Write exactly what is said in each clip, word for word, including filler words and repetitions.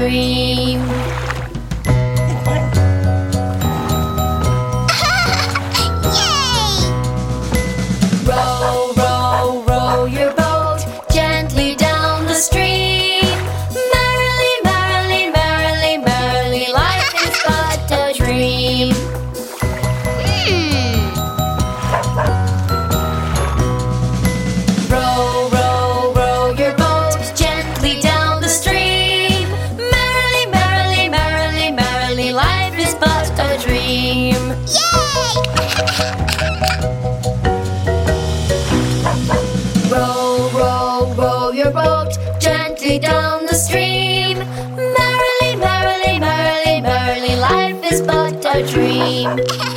dream. Row, row, row your boat gently down the stream. Merrily, merrily, merrily, merrily, life is but a dream. Hmm. Row, row, row your boat gently down the stream. Merrily, merrily, merrily, merrily, life is but a dream. Row, row, row your boat gently down the stream. Merrily, merrily, merrily, merrily, life is but a dream.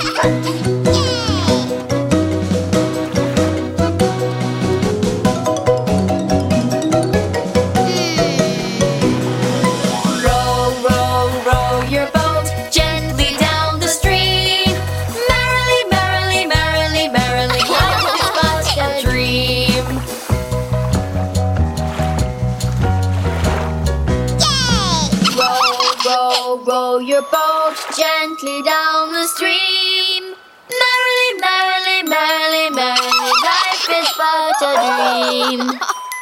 Row, row, row your boat gently down the stream. Merrily, merrily, merrily, merrily, life is but a dream. Row, row, row your boat gently down the stream. Merrily, merrily, merrily, merrily, life is but a dream.